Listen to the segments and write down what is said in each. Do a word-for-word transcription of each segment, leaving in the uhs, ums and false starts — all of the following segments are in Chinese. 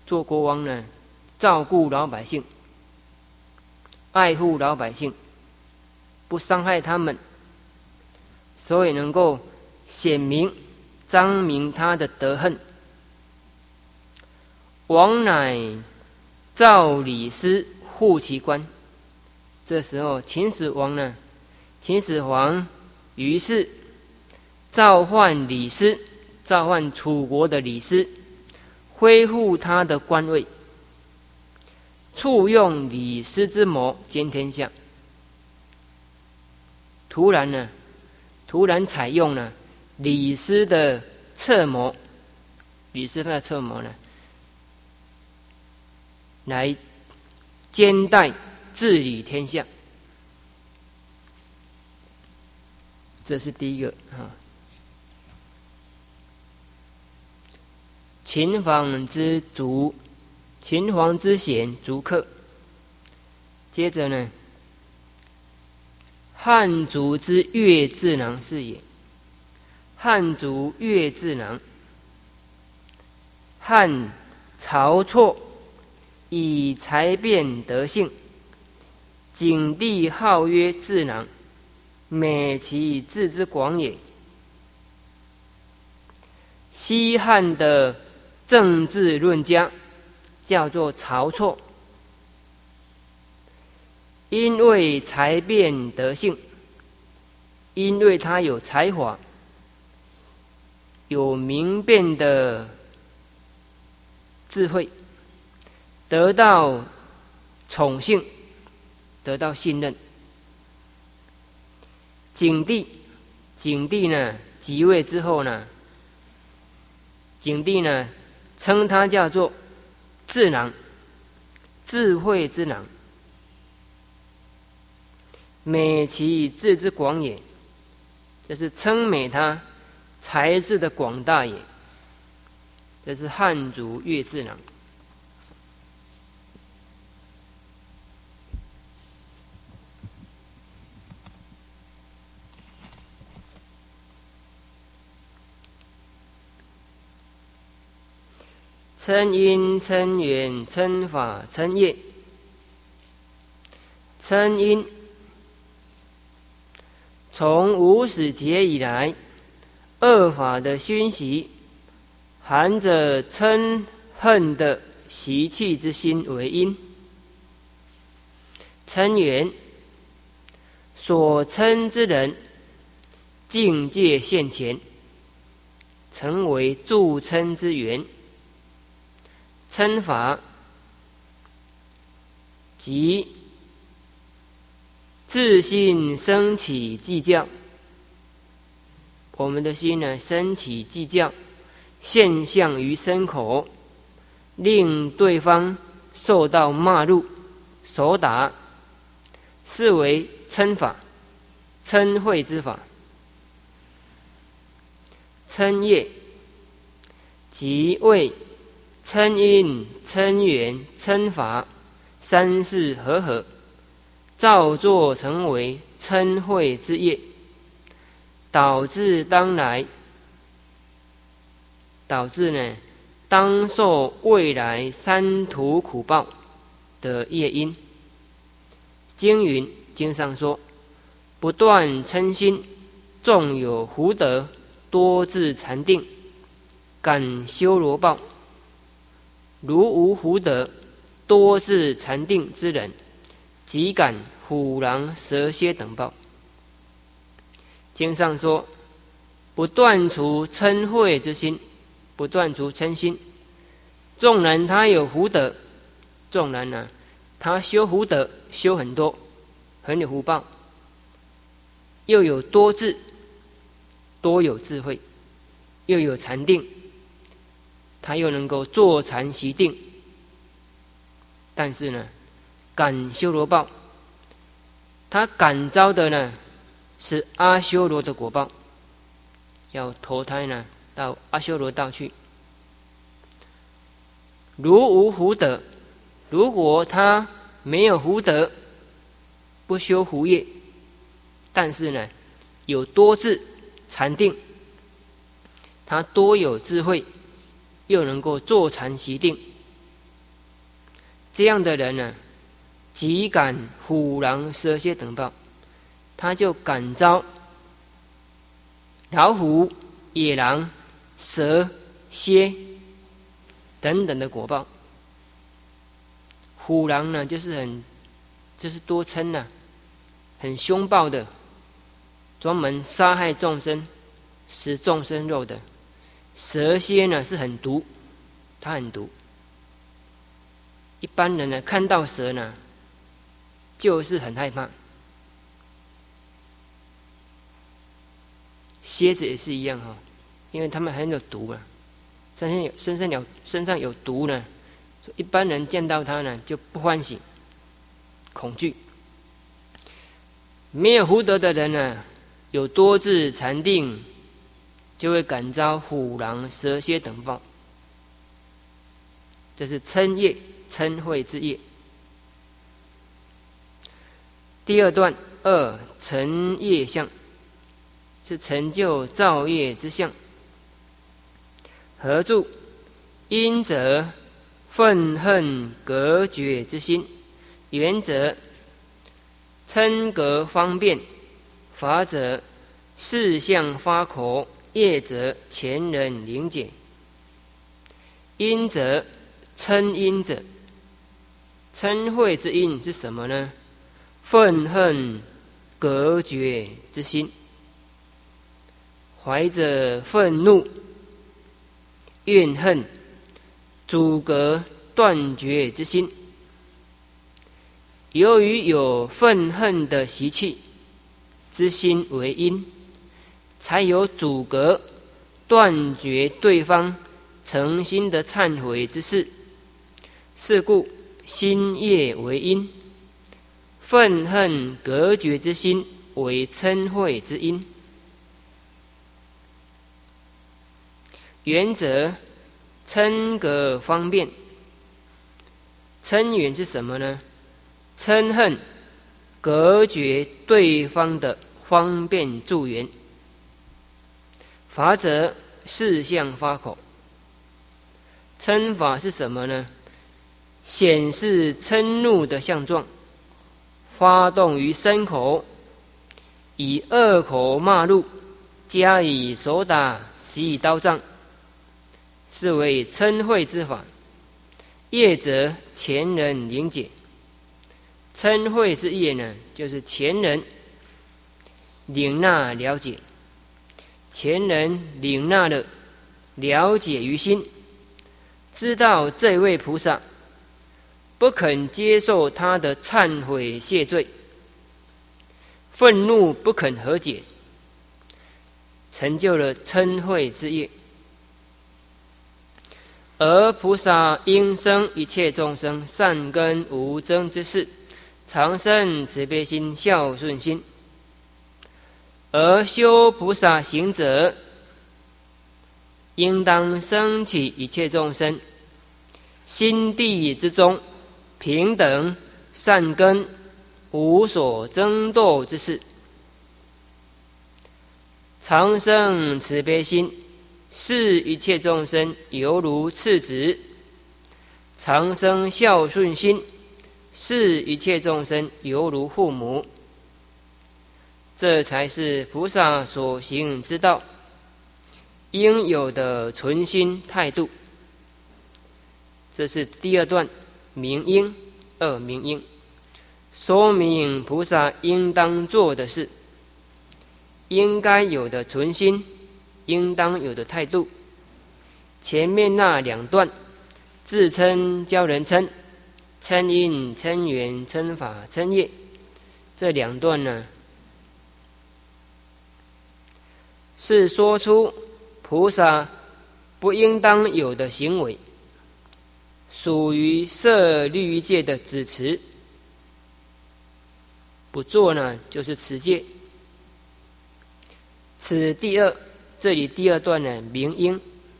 做国王呢，照顾老百姓，爱护老百姓，不伤害他们，所以能够显明彰明他的德行。王乃召李斯护其官。这时候秦始皇呢，秦始皇于是召唤李斯，召唤楚国的李斯，恢复他的官位，处用李斯之谋兼天下。突然呢，突然采用了李斯的策谋，李斯他的策谋呢，来兼代治理天下。这是第一个啊。秦皇之族，秦皇之贤逐客。接着呢，汉族之乐智囊是也。汉族乐智囊，汉晁错以才辩德性，景帝号曰智囊，美其智之广也。西汉的政治论家叫做晁错，因为才辩德性，因为他有才华，有明辨的智慧，得到宠幸，得到信任。景帝，景帝呢即位之后呢，景帝呢称他叫做智囊，智慧之囊，美其智之广也，就是称美他才智的广大也。这是汉族乐智囊。称因、称缘、称法、称业。称因，从无始劫以来，恶法的熏习，含着嗔恨的习气之心为因。称缘，所称之人境界现前，成为助称之缘。称法，即自心生起计较，我们的心呢生起计较，现象于身口，令对方受到骂辱、手打，是为嗔法，嗔恚之法。嗔业，即为嗔因、嗔缘、嗔法三事合合，造作成为嗔恚之业，导致当来，导致呢当受未来三途苦报的业因。经云，经上说，不断嗔心，纵有福德，多自禅定，感修罗报。如无福德，多自禅定之人，即感虎狼蛇蝎等报。经上说，不断除嗔恚之心，不断除嗔心。纵然他有福德，纵然呢、啊，他修福德修很多，很有福报，又有多智，多有智慧，又有禅定，他又能够坐禅习定，但是呢，感修罗报，他感召的呢是阿修罗的果报，要投胎呢到阿修罗道去。如无福德，如果他没有福德，不修福业，但是呢有多智禅定，他多有智慧，又能够坐禅习定， 这样的人呢，即感虎狼蛇蝎等报，他就感遭老虎、野狼、蛇、蝎等等的果报。虎狼呢，就是很，就是多嗔呐、啊，很凶暴的，专门杀害众生、食众生肉的。蛇蝎呢是很毒，它很毒。一般人呢看到蛇呢，就是很害怕。蝎子也是一样哈、哦，因为他们很有毒啊，身上有身上有身上有毒呢，一般人见到它呢就不欢喜，恐惧。没有福德的人呢，有多智禅定，就会感遭虎狼蛇蝎等报。这是嗔业，嗔恚之业。第二段二成业相，是成就造业之相。何住？因则愤恨隔绝之心，缘则嗔隔方便，法者事相发口，业则前人灵解。因则嗔因者，嗔恚之因是什么呢？愤恨隔绝之心，怀着愤怒、怨恨、阻隔断绝之心。由于有愤恨的习气之心为因，才有阻隔断绝对方诚心的忏悔之事。是故心业为因，愤恨隔绝之心为嗔恚之因。原则嗔隔方便，嗔缘是什么呢？嗔恨隔绝对方的方便助缘。法则事相发口，嗔法是什么呢？显示嗔怒的相状，发动于身口，以恶口骂怒，加以手打，及以刀杖，是为嗔恚之法。业则前人灵解。嗔恚之业呢，就是前人领纳了解，前人领纳了了解于心，知道这位菩萨不肯接受他的忏悔谢罪，愤怒不肯和解，成就了嗔恚之业。而菩萨应生一切众生善根无增之事，常生慈悲心、孝顺心。而修菩萨行者，应当生起一切众生心地之中平等善根无所争斗之事，常生慈悲心，视一切众生犹如次子；常生孝顺心，视一切众生犹如父母。这才是菩萨所行之道，应有的存心态度。这是第二段明因，二明因，说明菩萨应当做的事，应该有的存心，应当有的态度。前面那两段自称教人称，称因、称缘、称法、称业，这两段呢，是说出菩萨不应当有的行为，属于摄律戒的子持。不做呢，就是持戒。此第二，这里第二段呢，明因，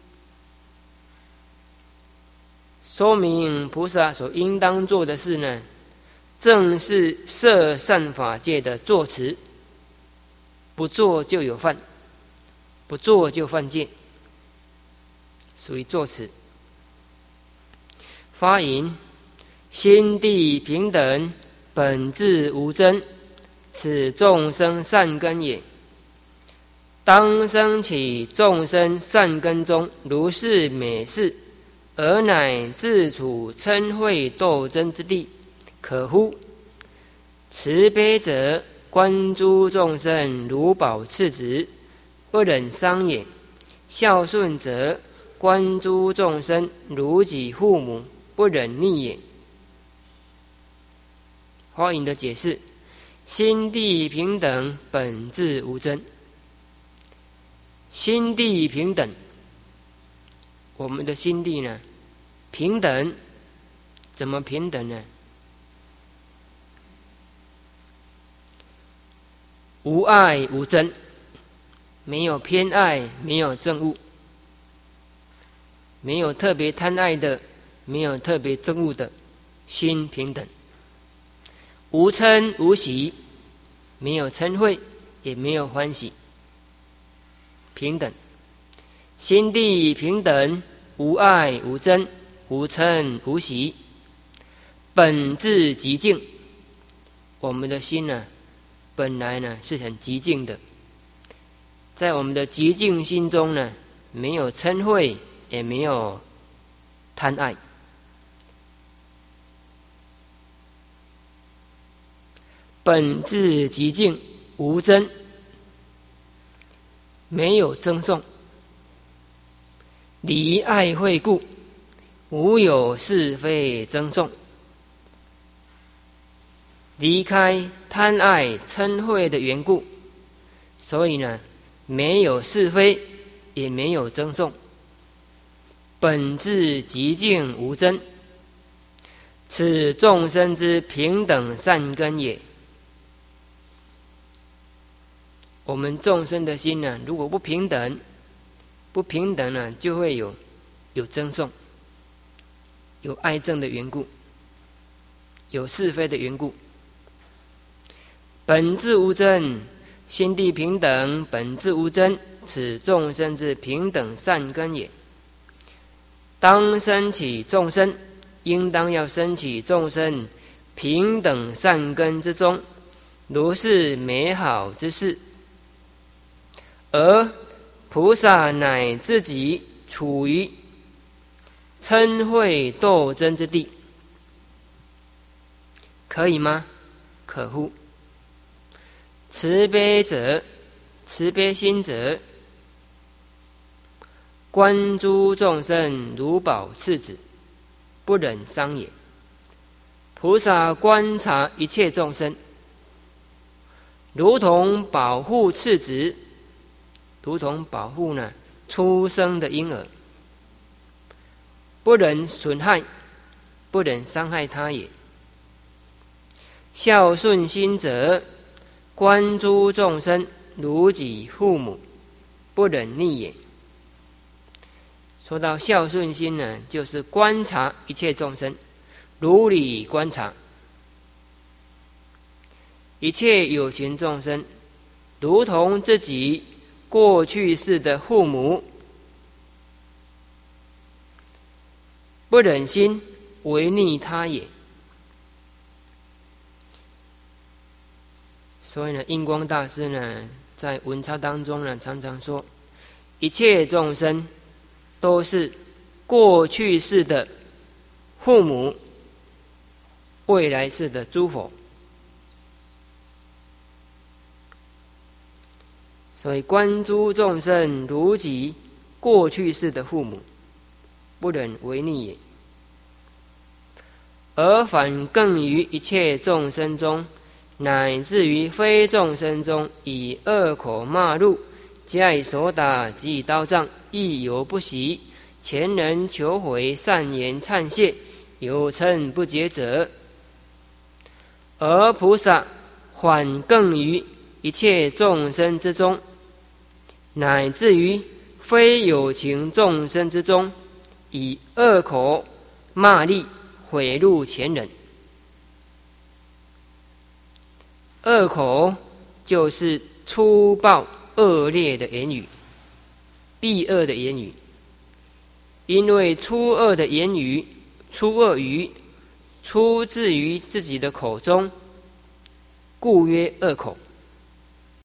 说明菩萨所应当做的事呢，正是摄善法界的作持。不做就有犯，不做就犯戒，属于作持。发言： 心地平等，本自无争，此众生善根也。当生起众生善根中如是美事，而乃自处嗔恚斗争之地，可乎？慈悲者观诸众生如宝赤子，不忍伤也；孝顺者观诸众生如己父母，不忍逆也。华严的解释：心地平等，本自无争。心地平等，我们的心地呢？平等，怎么平等呢？无爱无憎，没有偏爱，没有憎恶，没有特别贪爱的，没有特别憎恶的，心平等。无嗔无喜，没有嗔恚，也没有欢喜，平等。心地平等，无爱无憎，无嗔无喜，本自极静。我们的心呢，本来呢是很极静的，在我们的极静心中呢，没有嗔恚，也没有贪爱。本自极静，无争，没有争讼，离爱恚故，无有是非争讼。离开贪爱嗔恚的缘故，所以呢，没有是非，也没有争讼。本自极静无争，此众生之平等善根也。我们众生的心呢，如果不平等，不平等呢，就会有有争讼，有爱憎的缘故，有是非的缘故。本自无争，心地平等，本自无争，此众生之平等善根也。当生起众生，应当要生起众生平等善根之中，如是美好之事。而菩萨乃自己处于嗔恚斗争之地，可以吗？可乎？慈悲者，慈悲心者，观诸众生如宝赤子，不忍伤也。菩萨观察一切众生，如同保护赤子，如同保护呢出生的婴儿，不忍损害，不忍伤害他也。孝顺心者，观诸众生如己父母，不忍逆也。说到孝顺心呢，就是观察一切众生，如理观察一切有情众生，如同自己过去世的父母，不忍心违逆他也。所以呢，印光大师呢，在文钞当中呢，常常说，一切众生都是过去世的父母，未来世的诸佛。所以观诸众生如己过去世的父母，不忍违逆也。而反更于一切众生中，乃至于非众生中，以恶口骂入，加以手打，及以刀杖，亦犹不息。前人求悔，善言忏谢，有称不绝者。而菩萨反更于一切众生之中，乃至于非有情众生之中，以恶口骂詈，毁辱前人。恶口就是粗暴恶劣的言语，避恶的言语。因为粗恶的言语、粗恶语、 出自于自己的口中，故曰恶口。